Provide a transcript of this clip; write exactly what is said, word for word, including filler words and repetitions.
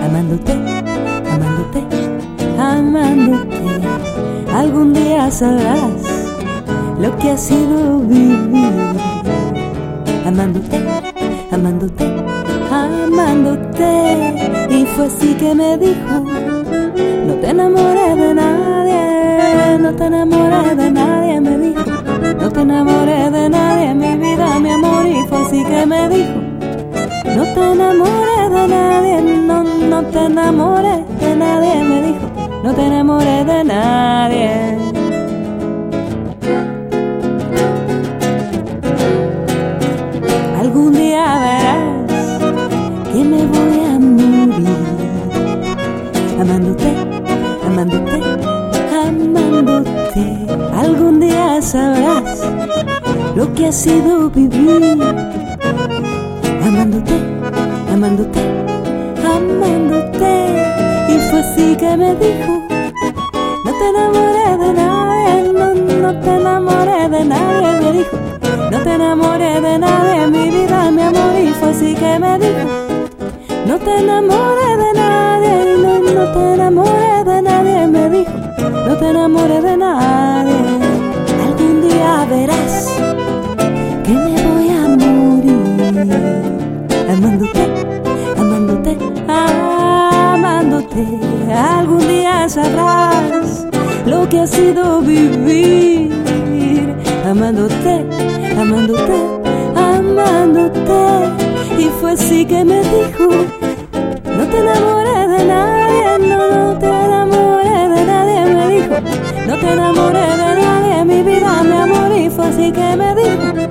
amándote, amándote, amándote. Algún día sabrás lo que ha sido vivir, amándote, amándote, amándote. Y fue así que me dijo: no te enamores de nadie, no te enamores de nadie, me dijo. No te enamores de nadie, mi vida, mi amor. Y fue así que me dijo: no te enamores de nadie, no, no te enamores de nadie, me dijo. No te enamores de nadie. Algún día verás que me voy a morir, amándote, amándote, amándote. Algún día sabrás lo que ha sido vivir, amándote, amándote, amándote. Y fue así que me dijo: no te enamores de nadie, no, no te enamores de nadie, me dijo. No te enamores de nadie, mi vida, mi amor. Y fue así que me dijo: no te enamores de nadie, no, no te enamores de nadie, me dijo. No te enamores de nadie. Algún día verás que me voy a morir, amándote, amándote, amándote. Algún día sabrás lo que ha sido vivir, amándote, amándote, amándote. Y fue así que me dijo: no te enamores de nadie, no, no te enamores de nadie, me dijo. No te enamores de nadie, mi vida, mi amor. Y fue así que me dijo: